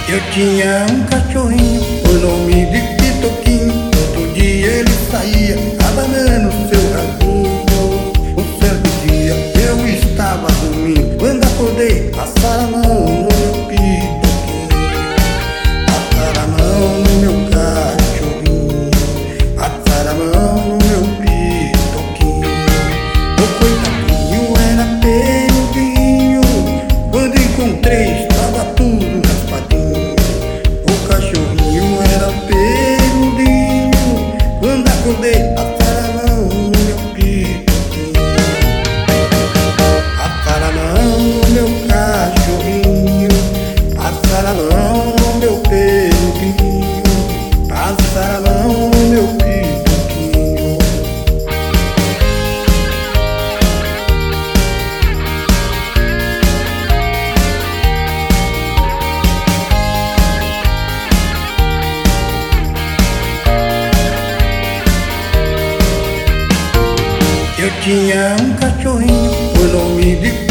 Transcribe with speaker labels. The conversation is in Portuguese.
Speaker 1: Eu tinha um cachorrinho, o nome de Pitoquinho. Todo dia ele saía abanando seu rabinho. Um certo dia eu estava dormindo, quando acordei, passaram a mão no meu Pitoquinho. Passaram a mão no meu cachorrinho, passaram a mão no meu Pitoquinho. O coitadinho era peludinho, quando encontrei estava tudo raspadinho. O cachorrinho era peludinho, quando acordei, passaram a mão no meu Pitoquinho. Passaram a mão no meu cachorrinho, passaram a mão no meu peludinho, passaram a mão no meu Pitoquinho. Eu tinha um cachorrinho, o nome de